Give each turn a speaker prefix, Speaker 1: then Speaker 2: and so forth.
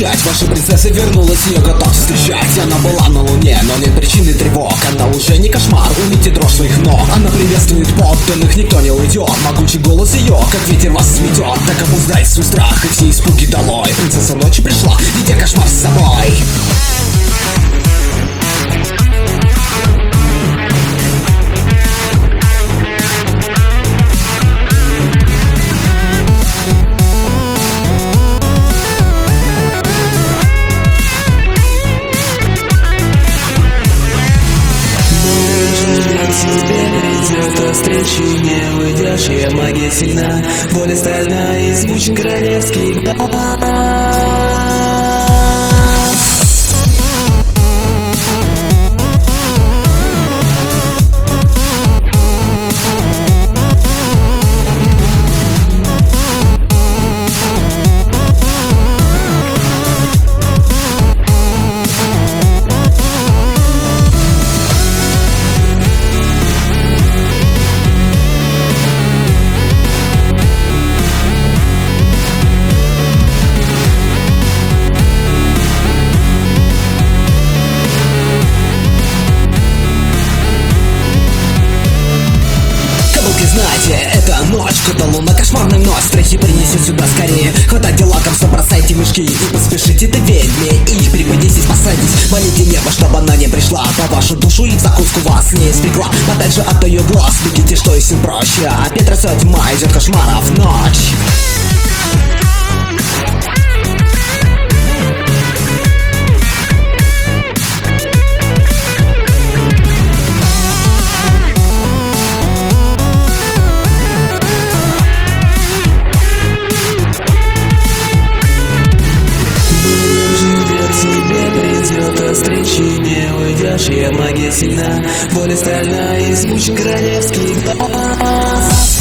Speaker 1: начать. Ваша принцесса вернулась, ее готов встречать. Она была на луне, но нет причины тревог. Она уже не кошмар, уните дрожь своих ног. Она приветствует подданных, никто не уйдет. Могучий голос ее, как ветер вас сметет. Так обуздайте свой страх и все испуги долой. Принцесса ночи пришла, ведя кошмар с собой.
Speaker 2: До встречи не уйдешь, ее магия сильна, воля стальная и звучит королевский глаз.
Speaker 1: Знаете, это ночь, когда луна кошмарной вновь страхи принесет сюда скорее. Хватайте лакомство, бросайте мешки и поспешите до ведьме. И их пригодитесь, посадись, молите небо, чтобы она не пришла по вашу душу и в закуску вас не испекла. Подальше от ее глаз, бегите, что и сил проще. Опять растет тьма, идет кошмаров ночь.
Speaker 2: До встречи не уйдешь, ее магия сильна, воля стальная и звучит королевский глаз.